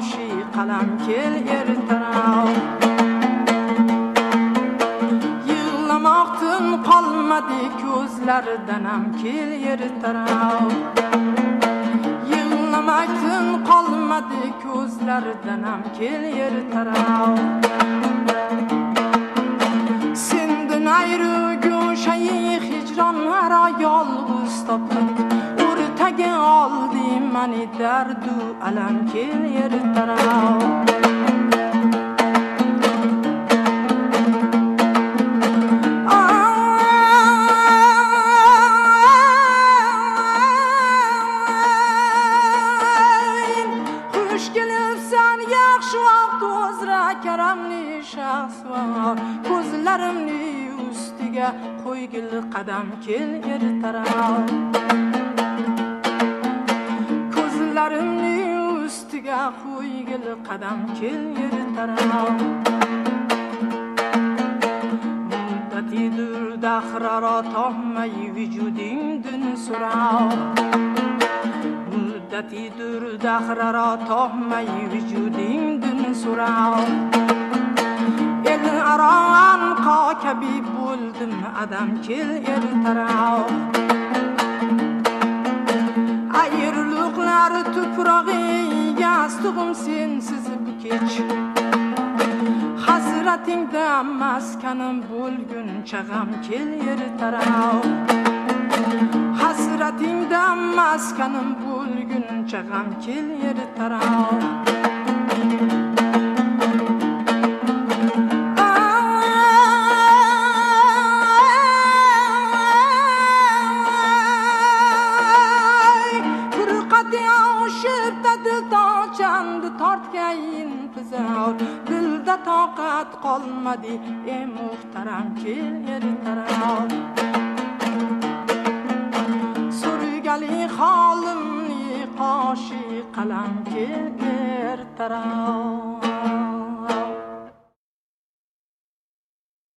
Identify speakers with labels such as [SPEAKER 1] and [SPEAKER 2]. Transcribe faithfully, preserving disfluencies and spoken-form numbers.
[SPEAKER 1] qoshi qalam kel ertarao yig'lamoqdan qolmadi ko'zlaridanam kel ertarao yig'lamoqdan qolmadi ko'zlaridanam kel ertarao sendan ayrı go'shayi hijron ara yolg'iz topib o'rtaga oldi mani dardu alam kel ertarao xush kelibsan yaxshi vaqt o'zra karamli shaxs var ko'zlarimni ustiga qo'ygil qadam kel ertarao ko'zlarimni ustiga qo'ygil qadam kel ertarao muddatidir dahraro tohmay vujudingdin surao muddatidir dahraro tohmay vujudingdin surao el aran qokabi bo'ldim adam kel ertarao ayrılıklar tuprog'i yastug'im sensiz bu kech hasratingda maskanim bo'lguncha g'am kel ertarao hasratingda maskanim bo'lguncha g'am kel ertarao tortgayin pizar dilda toqat qolmadi ey muhtaram kel ertarao surgali holimni qoshi qalam kel ertarao